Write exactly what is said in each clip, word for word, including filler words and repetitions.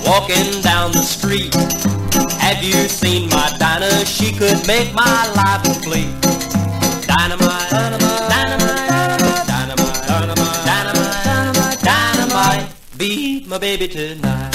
walking down the street. Have you seen my Dinah? She could make my life complete. Dynamite, dynamite, dynamite, dynamite, dynamite, dynamite, dynamite, be my baby tonight.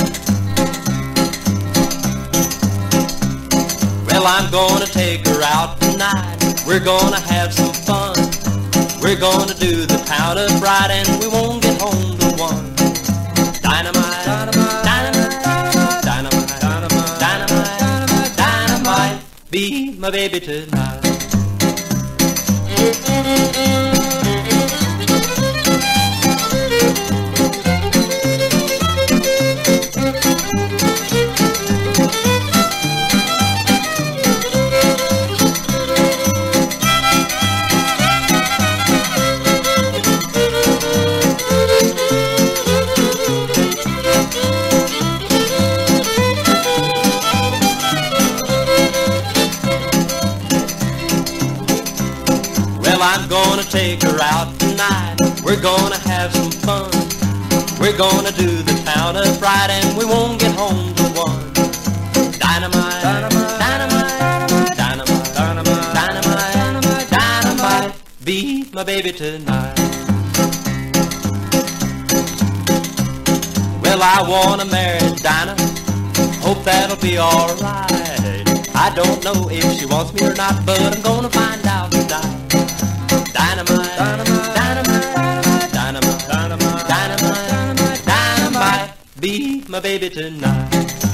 Well, I'm gonna take her out tonight. We're gonna have some fun. We're gonna do the town up right, and we won't get home till one. Dynamite, dynamite, dynamite, dynamite, dynamite, dynamite, dynamite, be my baby tonight. Well, I'm gonna take her out tonight. We're gonna have some fun. We're gonna do the town up right, and we won't get home till one. Dynamite, dynamite, dynamite, dynamite, dynamite, dynamite, dynamite, be my baby tonight. Well, I wanna marry Dinah. Hope that'll be alright. I don't know if she wants me or not, but I'm gonna find out tonight. Dynamite, dynamite, dynamite, dynamite, dynamite, dynamite, dynamite, be my baby tonight.